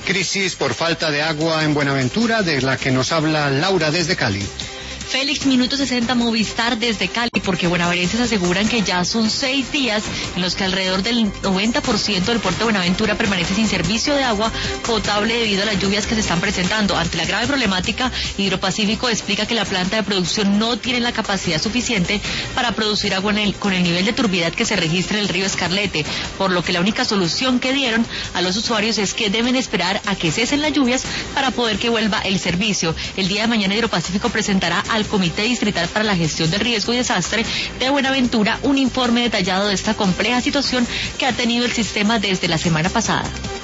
Crisis por falta de agua en Buenaventura, de la que nos habla Laura desde Cali. Félix, minuto 60, Movistar desde Cali, porque buenaverenses aseguran que ya son 6 días en los que alrededor del 90% del puerto de Buenaventura permanece sin servicio de agua potable debido a las lluvias que se están presentando. Ante la grave problemática, Hidropacífico explica que la planta de producción no tiene la capacidad suficiente para producir agua con el nivel de turbidez que se registra en el río Escarlete, por lo que la única solución que dieron a los usuarios es que deben esperar a que cesen las lluvias para poder que vuelva el servicio. El día de mañana Hidropacífico presentará al Comité Distrital para la Gestión del Riesgo y Desastre de Buenaventura un informe detallado de esta compleja situación que ha tenido el sistema desde la semana pasada.